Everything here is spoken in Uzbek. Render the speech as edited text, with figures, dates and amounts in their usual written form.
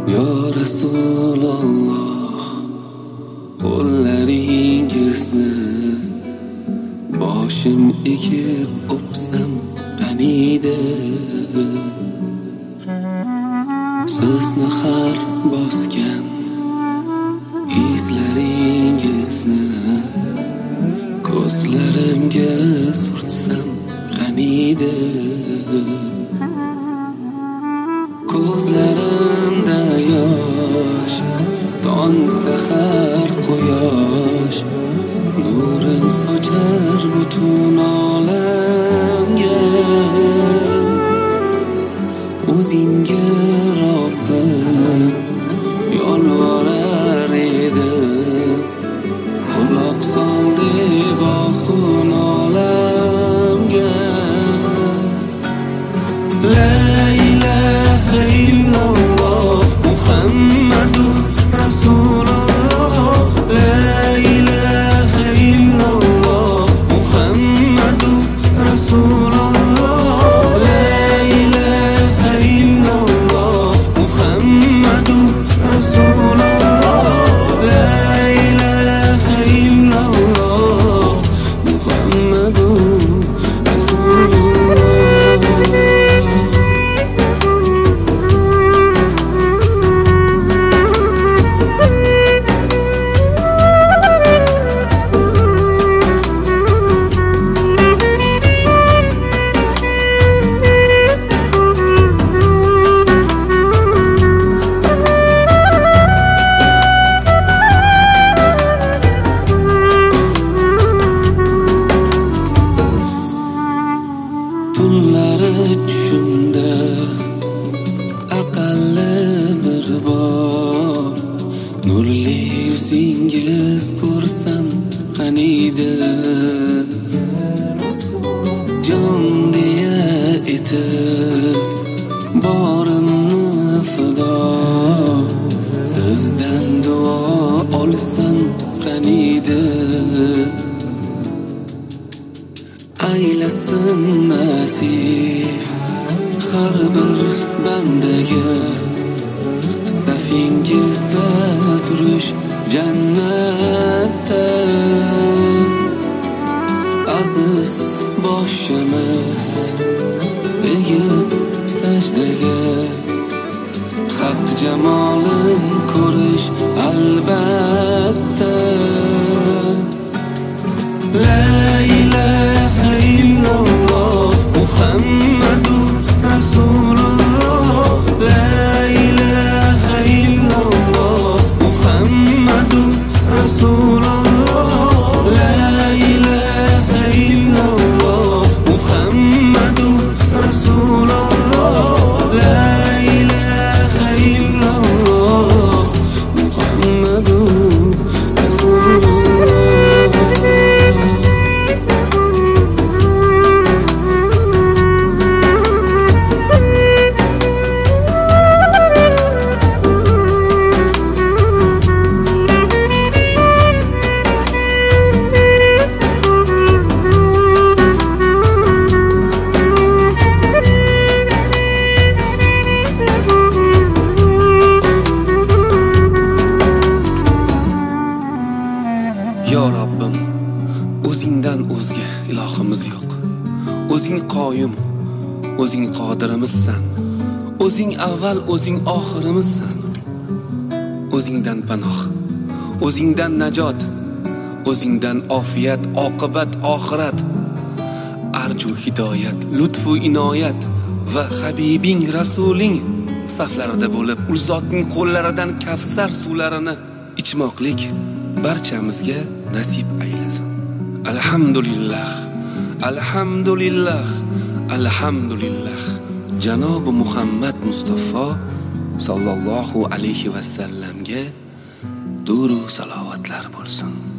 Ya Rasululloh, qo'llaringizni boshim egib o'psam qaniydi? Sizni har bosgan izlaringizni ko'zlarimga surtsam qaniydi? Ko'zlarimda yosh, tong sahar quyosh nurin sochar butun olamga. O'zingga Robbim yolvorar edim, quloq sol deb oxun olamga. La ilaha illalloh Muhammadur Rasululloh. La ilaha illalloh Muhammadur Rasululloh. La ilaha illalloh Muhammadur Rasululloh. La ilaha illalloh Muhammadur Rasululloh. Tunlari tushimda aqalli bir bor nurli yuzingiz ko'rsam qaniydi? Jon deya etib borimni fido sizdan duo olsam qaniydi? Aylasin nasib har bir bandaga safingizda turish jannatda. Aziz boshimiz egib sajdaga haq jamolin ko'rish albatta. La ilaha illalloh Muhammadur Rasululloh. La ilaha illalloh Muhammadur Rasululloh. La ilaha illalloh Muhammadur Rasululloh. La ilaha illalloh Muhammadur Rasululloh. Ya Rabbim, o'zingdan o'zga ilohimiz yo'q. O'zing qoyim, o'zing qodirimizsan. O'zing avval, o'zing oxirimizsan. O'zingdan panoh, o'zingdan najot, o'zingdan ofiyat, oqibat, oxirat. Arju hidoyat, lutfu inoyat va habibing rasuling saflarida bo'lib, ul zotning qo'llaridan Kavsar suvlarini ichmoqlik barchamizga nasib aylasin. Alhamdulillah, alhamdulillah, alhamdulillah. Janob Muhammad Mustafa sallallohu alayhi va sallamga duru salovatlar bo'lsin.